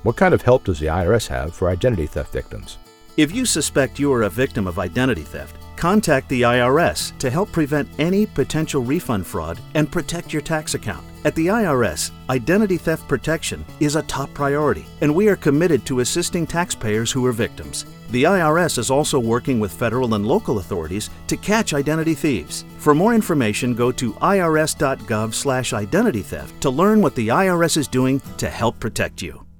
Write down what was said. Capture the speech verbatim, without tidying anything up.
What kind of help does the I R S have for identity theft victims? If you suspect you are a victim of identity theft, contact the I R S to help prevent any potential refund fraud and protect your tax account. At the I R S, identity theft protection is a top priority, and we are committed to assisting taxpayers who are victims. The I R S is also working with federal and local authorities to catch identity thieves. For more information, go to I R S dot gov slash identity theft to learn what the I R S is doing to help protect you.